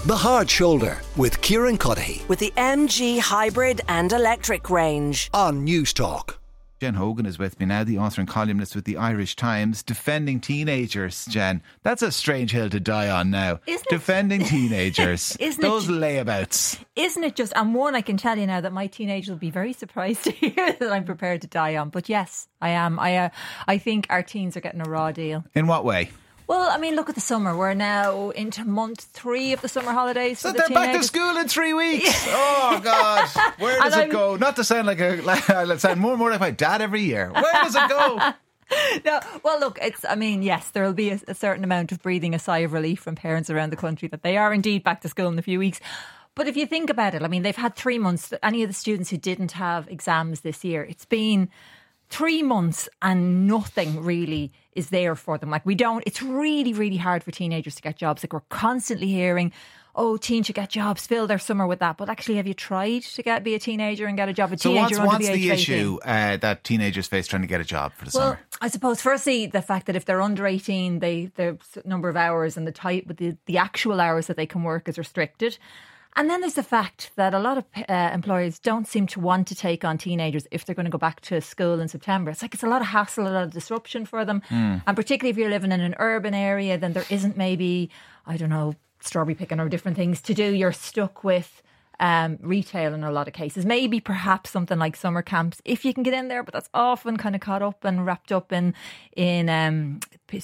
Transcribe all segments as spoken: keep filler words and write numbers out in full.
The Hard Shoulder with Kieran Cuddihy with the M G Hybrid and Electric range on News Talk. Jen Hogan is with me now, the author and columnist with the Irish Times, defending teenagers. Jen, that's a strange hill to die on now. Isn't it? Defending teenagers. Isn't Those it? layabouts. Isn't it just, and one, I can tell you now that my teenager will be very surprised to hear that I'm prepared to die on. But yes, I am. I uh, I think our teens are getting a raw deal. In what way? Well, I mean, look at the summer. We're now into month three of the summer holidays. So for the they're teenagers. back to school in three weeks. Oh, God. Where does And it I'm- go? Not to sound like a... Like, I sound more and more like my dad every year. Where does it go? No, well, look, it's. I mean, yes, there will be a, a certain amount of breathing a sigh of relief from parents around the country that they are indeed back to school in a few weeks. But if you think about it, I mean, they've had three months. Any of the students who didn't have exams this year, it's been three months and nothing really is there for them. Like, we don't, it's really, really hard for teenagers to get jobs. Like, we're constantly hearing, oh, teens should get jobs, fill their summer with that. But actually, have you tried to get be a teenager and get a job? A So teenager what's, under what's the age the of eighteen? issue uh, that teenagers face trying to get a job for the Well, summer? I suppose firstly the fact that if they're under eighteen, they the number of hours and the type, the the actual hours that they can work is restricted. And then there's the fact that a lot of uh, employers don't seem to want to take on teenagers if they're going to go back to school in September. It's like it's a lot of hassle, a lot of disruption for them. Mm. And particularly if you're living in an urban area, then there isn't maybe, I don't know, strawberry picking or different things to do. You're stuck with um, retail in a lot of cases. Maybe perhaps something like summer camps, if you can get in there, but that's often kind of caught up and wrapped up in in um,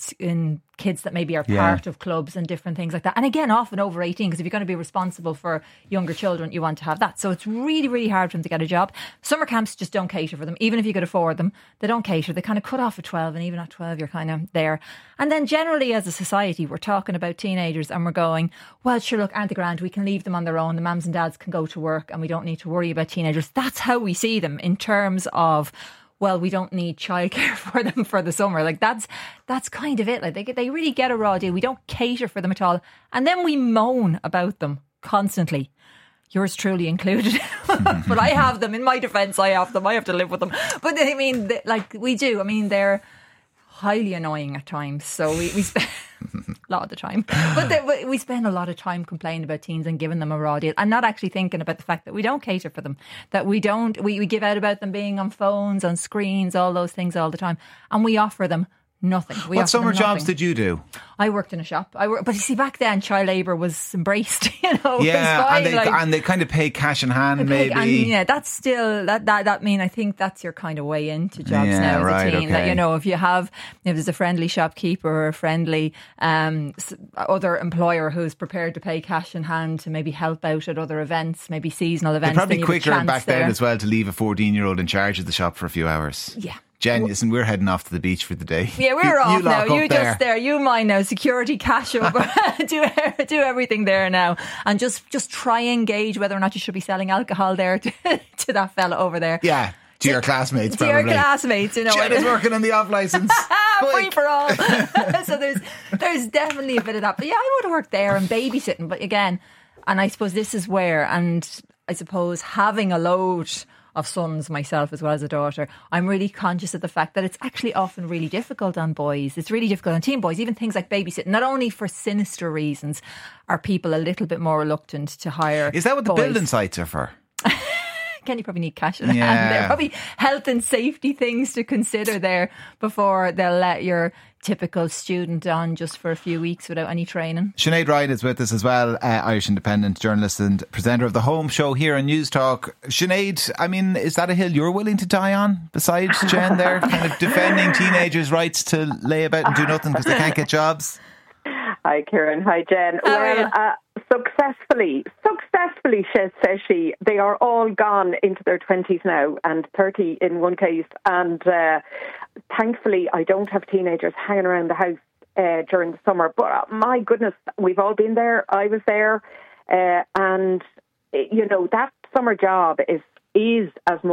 in kids that maybe are Yeah. part of clubs and different things like that. And again, often over eighteen, because if you're going to be responsible for younger children, you want to have that. So it's really, really hard for them to get a job. Summer camps just don't cater for them. Even if you could afford them, they don't cater. They kind of cut off at twelve, and even at twelve, you're kind of there. And then generally as a society, we're talking about teenagers and we're going, well, sure, look, aren't they grand? We can leave them on their own. The mums and dads can go to work and we don't need to worry about teenagers. That's how we see them in terms of, well, we don't need childcare for them for the summer. Like that's that's kind of it. Like they get, they really get a raw deal. We don't cater for them at all, and then we moan about them constantly. Yours truly included. But I have them. In my defence, I have them. I have to live with them. But I mean, they, like we do. I mean, they're highly annoying at times. So we, we spend a lot of the time. But they, we spend a lot of time complaining about teens and giving them a raw deal and not actually thinking about the fact that we don't cater for them, that we don't, we, we give out about them being on phones, on screens, all those things all the time. And we offer them nothing. We What offer summer them jobs nothing. did you do? I worked in a shop. I work, but you see, back then child labour was embraced. You know, Yeah, it was fine, and they like, and they kind of pay cash in hand, maybe. and yeah, that's still that that that mean I think that's your kind of way into jobs Yeah, now as right, a teen. That okay. you know, if you have if there's a friendly shopkeeper or a friendly um, s- other employer who's prepared to pay cash in hand to maybe help out at other events, maybe seasonal events, They're probably then you have a quicker chance back there. then as well to leave a fourteen-year-old in charge of the shop for a few hours. Yeah. Jen, listen, we're heading off to the beach for the day. Yeah, we're you, off you now. lock You up just there. there. You mine now. Security, cash over. do do everything there now, and just just try and gauge whether or not you should be selling alcohol there to, to that fella over there. Yeah, to your classmates, to probably. your classmates, you know. Jen is working on the off licence. Free for all. So there's there's definitely a bit of that. But yeah, I would have worked there and babysitting. But again, and I suppose this is where, and I suppose having a load of sons myself as well as a daughter, I'm really conscious of the fact that it's actually often really difficult on boys. It's really difficult on teen boys. Even things like babysitting, not only for sinister reasons, are people a little bit more reluctant to hire. Is that what the boys. building sites are for? Again, you probably need cash in Yeah. hand. There are probably health and safety things to consider there before they'll let your typical student on just for a few weeks without any training. Sinead Ryan is with us as well, uh, Irish Independent journalist and presenter of the Home Show here on News Talk. Sinead, I mean, is that a hill you're willing to die on besides Jen there, kind of defending teenagers' rights to lay about and do nothing because they can't get jobs? Hi, Kieran. Hi, Jen. How are well, you? uh, successfully, successfully, says she, they are all gone into their twenties now and thirty in one case. And uh, thankfully, I don't have teenagers hanging around the house uh, during the summer. But uh, my goodness, we've all been there. I was there. Uh, and, you know, that summer job is is as much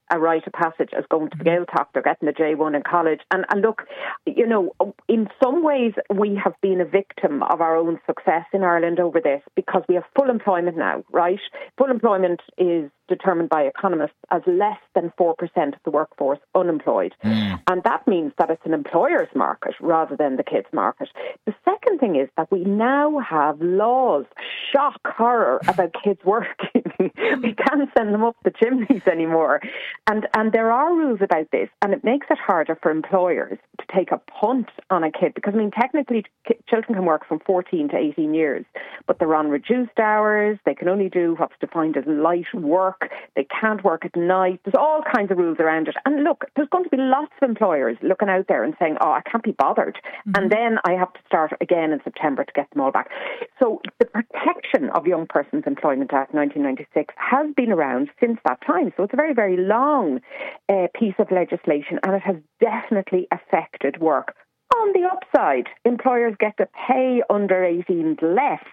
a rite of passage as going to the Gaeltacht or getting a J one in college. And, and look, you know, in some ways we have been a victim of our own success in Ireland over this because we have full employment now, right? Full employment is determined by economists as less than four percent of the workforce unemployed. Mm. And that means that it's an employer's market rather than the kids' market. The second thing is that we now have laws, shock horror, about kids working. We can't send them up the chimneys anymore. And and there are rules about this, and it makes it harder for employers to take a punt on a kid because, I mean, technically children can work from fourteen to eighteen years, but they're on reduced hours. They can only do what's defined as light work. They can't work at night. There's all kinds of rules around it. And look, there's going to be lots of employers looking out there and saying, oh, I can't be bothered. Mm-hmm. And then I have to start again in September to get them all back. So the Protection of Young Persons Employment Act nineteen ninety-six has been around since that time. So it's a very, very long uh, piece of legislation, and it has definitely affected work. On the upside, employers get to pay under eighteens less.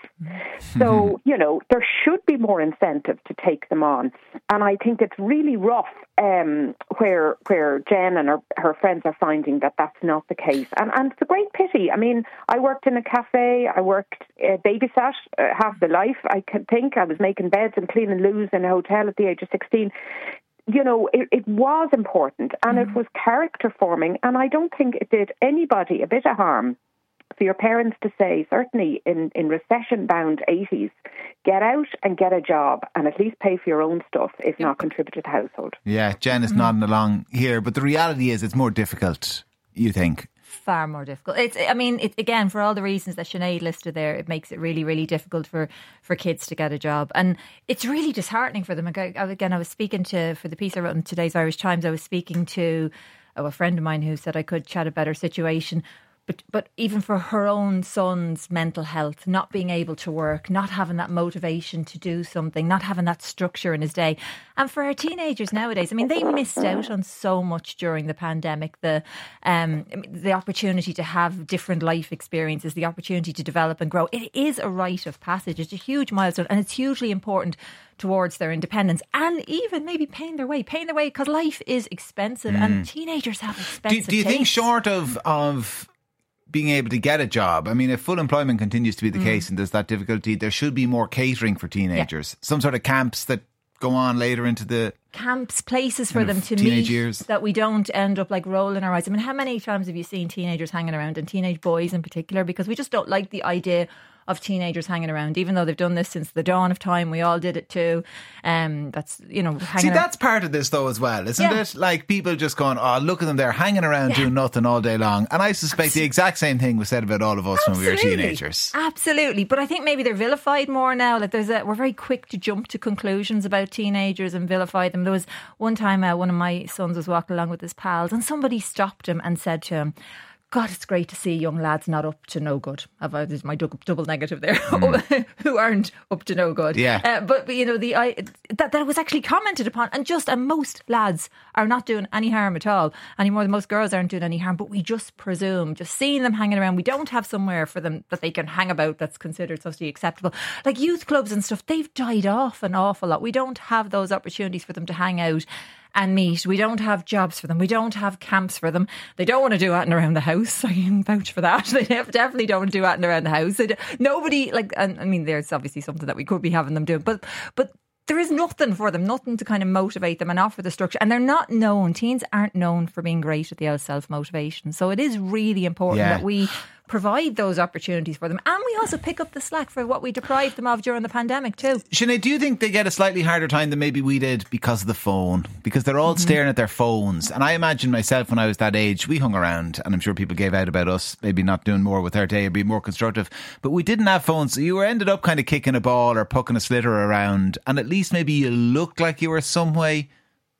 So, you know, there should be more incentive to take them on. And I think it's really rough um, where where Jen and her, her friends are finding that that's not the case. And, and it's a great pity. I mean, I worked in a cafe. I worked uh, babysat uh, half the life, I can think. I was making beds and cleaning loos in a hotel at the age of sixteen. You know, it, it was important and mm. it was character forming, and I don't think it did anybody a bit of harm for your parents to say, certainly in, in recession-bound eighties, get out and get a job and at least pay for your own stuff, if not contribute to the household. Yeah, Jen is mm. nodding along here, but the reality is it's more difficult, you think? Far more difficult. It's, I mean, it, again, for all the reasons that Sinead listed there, it makes it really, really difficult for, for kids to get a job. And it's really disheartening for them. Again, I was speaking to, for the piece I wrote in today's Irish Times, I was speaking to oh, a friend of mine who said I could chat about her situation. But but even for her own son's mental health, not being able to work, not having that motivation to do something, not having that structure in his day. And for our teenagers nowadays, I mean, they missed out on so much during the pandemic. The um, the opportunity to have different life experiences, the opportunity to develop and grow. It is a rite of passage. It's a huge milestone, and it's hugely important towards their independence and even maybe paying their way, paying their way because life is expensive mm. and teenagers have expensive Do, do you tastes. think short of of... being able to get a job, I mean, if full employment continues to be the mm. case and there's that difficulty, there should be more catering for teenagers. Yeah. Some sort of camps that go on later into the... Camps, places for them to meet years. That we don't end up like rolling our eyes. I mean, how many times have you seen teenagers hanging around, and teenage boys in particular, because we just don't like the idea of teenagers hanging around, even though they've done this since the dawn of time. We all did it too. Um, that's, you know, hanging See, around. that's part of this though as well, isn't yeah. it? Like people just going, oh, look at them, they're hanging around yeah. doing nothing all day long. And I suspect Absolutely. the exact same thing was said about all of us Absolutely. when we were teenagers. Absolutely. But I think maybe they're vilified more now. Like there's a, we're very quick to jump to conclusions about teenagers and vilify them. There was one time uh, one of my sons was walking along with his pals and somebody stopped him and said to him, God, it's great to see young lads not up to no good. I've uh, my double negative there, mm. who aren't up to no good. Yeah, uh, but, but you know the I, that that was actually commented upon, and just and most lads are not doing any harm at all anymore. Most girls aren't doing any harm, but we just presume, just seeing them hanging around, we don't have somewhere for them that they can hang about that's considered socially acceptable. Like youth clubs and stuff, they've died off an awful lot. We don't have those opportunities for them to hang out and meet. We don't have jobs for them. We don't have camps for them. They don't want to do that around the house. I can vouch for that. They definitely don't want to do that around the house. Nobody, like, and I mean, there's obviously something that we could be having them do, but but there is nothing for them, nothing to kind of motivate them and offer the structure. And they're not known. Teens aren't known for being great at the old self-motivation. So it is really important yeah. that we provide those opportunities for them, and we also pick up the slack for what we deprived them of during the pandemic too. Sinead, do you think they get a slightly harder time than maybe we did because of the phone? Because they're all mm-hmm. staring at their phones. And I imagine myself when I was that age, we hung around, and I'm sure people gave out about us maybe not doing more with our day or being more constructive, but we didn't have phones, so you were ended up kind of kicking a ball or pucking a slitter around, and at least maybe you looked like you were some way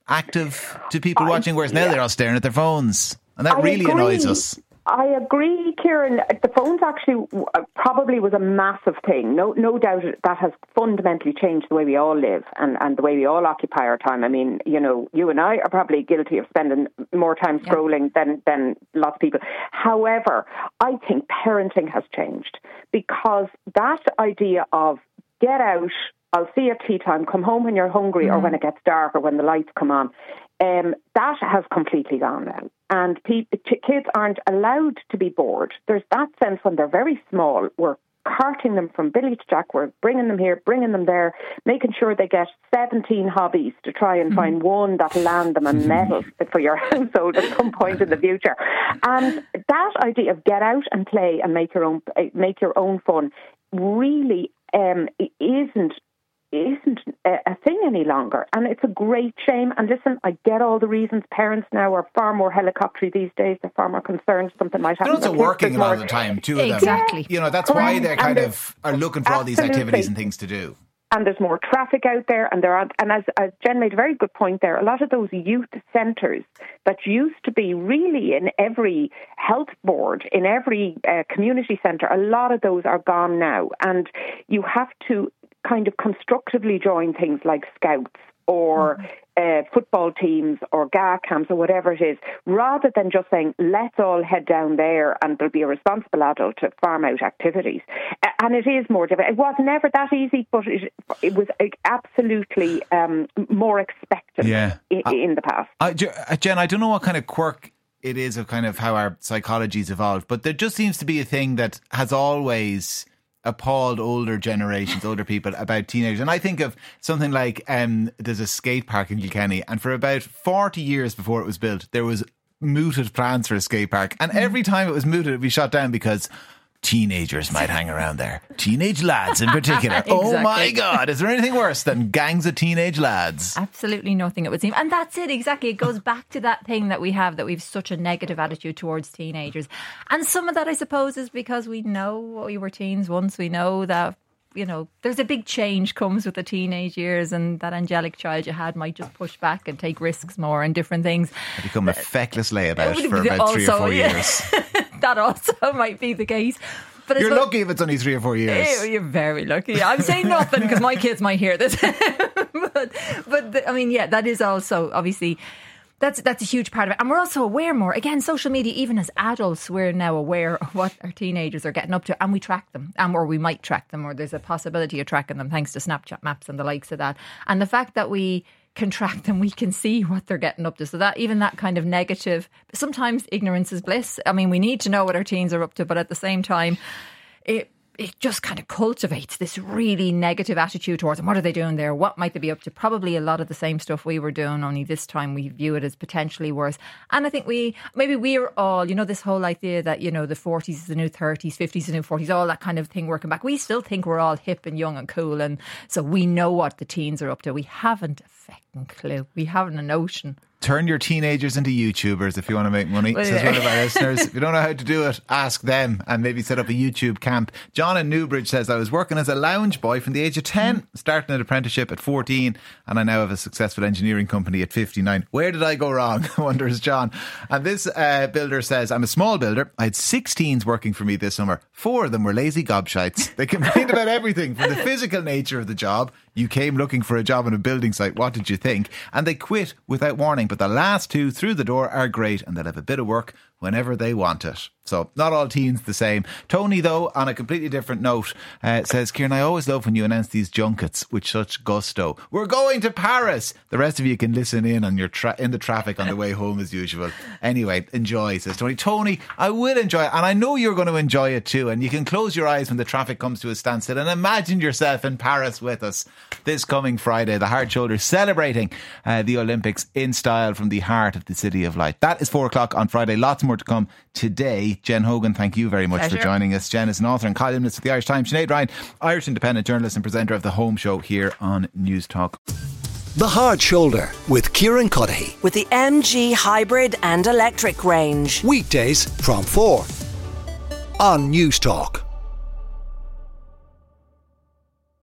active to people I, watching, whereas yeah. now they're all staring at their phones, and that I really agree. annoys us. I agree, Kieran. The phones actually probably was a massive thing. No no doubt that has fundamentally changed the way we all live and, and the way we all occupy our time. I mean, you know, you and I are probably guilty of spending more time scrolling yeah. than, than lots of people. However, I think parenting has changed because that idea of get out, I'll see you at tea time, come home when you're hungry mm. or when it gets dark or when the lights come on, Um, that has completely gone now. And pe- kids aren't allowed to be bored. There's that sense when they're very small, we're carting them from Billy to Jack, we're bringing them here, bringing them there, making sure they get seventeen hobbies to try and mm-hmm. find one that'll land them a medal for your household at some point in the future. And that idea of get out and play and make your own make your own fun really um, isn't isn't a thing any longer, and it's a great shame. And listen, I get all the reasons. Parents now are far more helicoptery these days. They're far more concerned something might happen. They're also working a lot of the time, two of them. Exactly. You know, that's why they kind of are looking for all these activities and things to do. And there's more traffic out there, and there are, and as, as Jen made a very good point there, a lot of those youth centres that used to be really in every health board, in every uh, community centre, a lot of those are gone now, and you have to kind of constructively join things like scouts or mm-hmm. uh, football teams or G A camps or whatever it is, rather than just saying, let's all head down there and there'll be a responsible adult to farm out activities. Uh, and it is more difficult. It was never that easy, but it, it was absolutely um, more expected yeah. in, I, in the past. I, Jen, I don't know what kind of quirk it is of kind of how our psychology's evolved, but there just seems to be a thing that has always appalled older generations, older people about teenagers. And I think of something like um, there's a skate park in Kilkenny, and for about forty years before it was built, there was mooted plans for a skate park, and every time it was mooted, it would be shot down because teenagers might hang around there. Teenage lads in particular. Exactly. Oh my God, is there anything worse than gangs of teenage lads? Absolutely nothing, it would seem. And that's it, exactly. It goes back to that thing that we have, that we've such a negative attitude towards teenagers. And some of that, I suppose, is because we know we were teens once. We know that, you know, there's a big change comes with the teenage years, and that angelic child you had might just push back and take risks more and different things. I become a feckless layabout for about also, three or four yeah. years. That also might be the case. But you're lucky if it's only three or four years. You're very lucky. I'm saying nothing because my kids might hear this. but, but the, I mean, yeah, that is also obviously that's that's a huge part of it. And we're also aware more. Again, social media, even as adults, we're now aware of what our teenagers are getting up to, and we track them, and or we might track them, or there's a possibility of tracking them thanks to Snapchat maps and the likes of that. And the fact that we can track them, we can see what they're getting up to. So that even that kind of negative, sometimes ignorance is bliss. I mean, we need to know what our teens are up to, but at the same time, it it just kind of cultivates this really negative attitude towards them. What are they doing there? What might they be up to? Probably a lot of the same stuff we were doing, only this time we view it as potentially worse. And I think we, maybe we're all, you know, this whole idea that, you know, the forties is the new thirties, fifties is the new forties, all that kind of thing working back. We still think we're all hip and young and cool, and so we know what the teens are up to. We haven't a fucking clue. We haven't a notion. Turn your teenagers into YouTubers if you want to make money, well, says yeah. one of our listeners. If you don't know how to do it, ask them, and maybe set up a YouTube camp. John in Newbridge says, I was working as a lounge boy from the age of ten, starting an apprenticeship at fourteen, and I now have a successful engineering company at fifty-nine. Where did I go wrong? wonders John. And this uh, builder says, I'm a small builder. I had six teens working for me this summer. Four of them were lazy gobshites. They complained about everything from the physical nature of the job. You came looking for a job on a building site. What did you think? And they quit without warning. But the last two through the door are great, and they'll have a bit of work whenever they want it. So not all teens the same. Tony, though, on a completely different note, uh, says, Kieran, I always love when you announce these junkets with such gusto. We're going to Paris. The rest of you can listen in on your tra- in the traffic on the way home as usual. Anyway, enjoy, says Tony. Tony, I will enjoy it, and I know you're going to enjoy it too. And you can close your eyes when the traffic comes to a standstill and imagine yourself in Paris with us this coming Friday. The Hard Shoulders celebrating uh, the Olympics in style from the heart of the City of Light. That is four o'clock on Friday. Lots more to come today. Jen Hogan, thank you very much Pleasure. for joining us. Jen is an author and columnist for the Irish Times. Sinead Ryan, Irish independent journalist and presenter of The Home Show here on News Talk. The Hard Shoulder with Kieran Cuddihy. With the M G hybrid and electric range. Weekdays from four on News Talk.